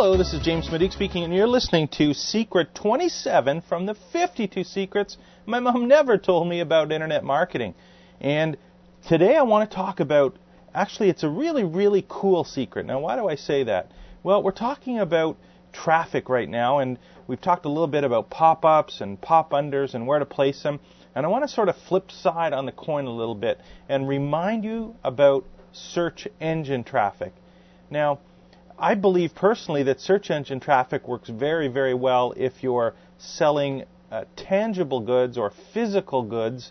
Hello, this is James Maduke speaking, and you're listening to Secret 27 from the 52 Secrets My Mom Never Told Me About Internet Marketing. And today I want to talk about, actually it's a really, really cool secret. Now why do I say that? Well, we're talking about traffic right now, and we've talked a little bit about pop-ups and pop-unders and where to place them. And I want to sort of flip side on the coin a little bit and remind you about search engine traffic. Now, I believe personally that search engine traffic works very, very well if you're selling tangible goods or physical goods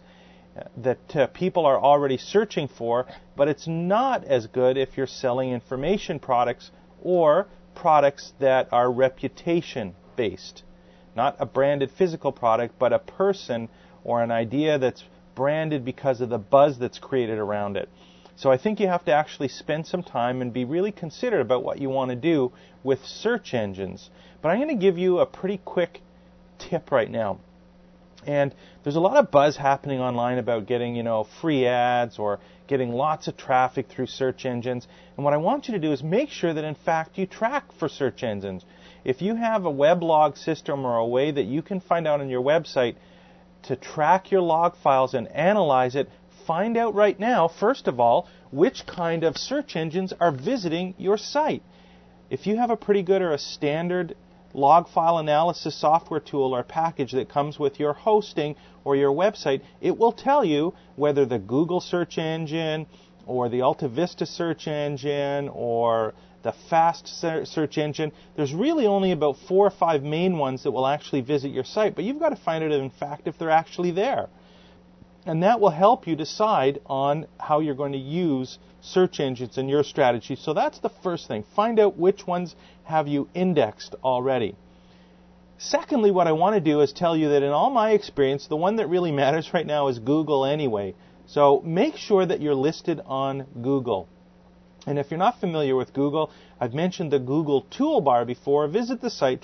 that people are already searching for, but it's not as good if you're selling information products or products that are reputation-based. Not a branded physical product, but a person or an idea that's branded because of the buzz that's created around it. So I think you have to actually spend some time and be really considerate about what you want to do with search engines. But I'm going to give you a pretty quick tip right now. And there's a lot of buzz happening online about getting, free ads or getting lots of traffic through search engines. And what I want you to do is make sure that, in fact, you track for search engines. If you have a weblog system or a way that you can find out on your website to track your log files and analyze it, find out right now, first of all, which kind of search engines are visiting your site. If you have a pretty good or a standard log file analysis software tool or package that comes with your hosting or your website, it will tell you whether the Google search engine or the Alta Vista search engine or the Fast search engine. There's really only about 4 or 5 main ones that will actually visit your site, but you've got to find out, in fact, if they're actually there. And that will help you decide on how you're going to use search engines in your strategy. So that's the first thing. Find out which ones have you indexed already. Secondly, what I want to do is tell you that in all my experience, the one that really matters right now is Google anyway. So make sure that you're listed on Google. And if you're not familiar with Google, I've mentioned the Google toolbar before. Visit the site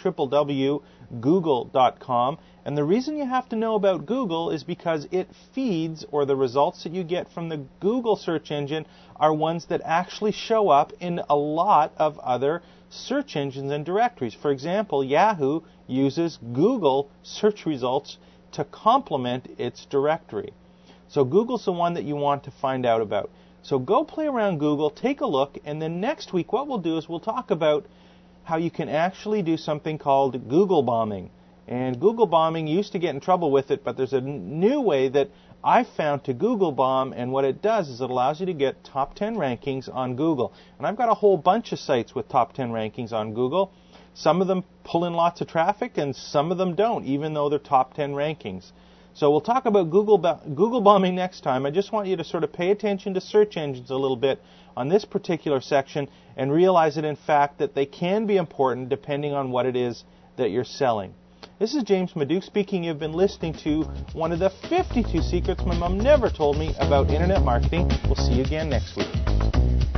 www.google.com. And the reason you have to know about Google is because it feeds, or the results that you get from the Google search engine are ones that actually show up in a lot of other search engines and directories. For example, Yahoo uses Google search results to complement its directory. So Google's the one that you want to find out about. So go play around Google, take a look, and then next week what we'll do is we'll talk about how you can actually do something called Google bombing. And Google bombing, you used to get in trouble with it, but there's a new way that I found to Google bomb, and what it does is it allows you to get top 10 rankings on Google. And I've got a whole bunch of sites with top 10 rankings on Google. Some of them pull in lots of traffic, and some of them don't, even though they're top 10 rankings. So we'll talk about Google bombing next time. I just want you to sort of pay attention to search engines a little bit on this particular section and realize that, in fact, that they can be important depending on what it is that you're selling. This is James Maduke speaking. You've been listening to one of the 52 secrets my mom never told me about internet marketing. We'll see you again next week.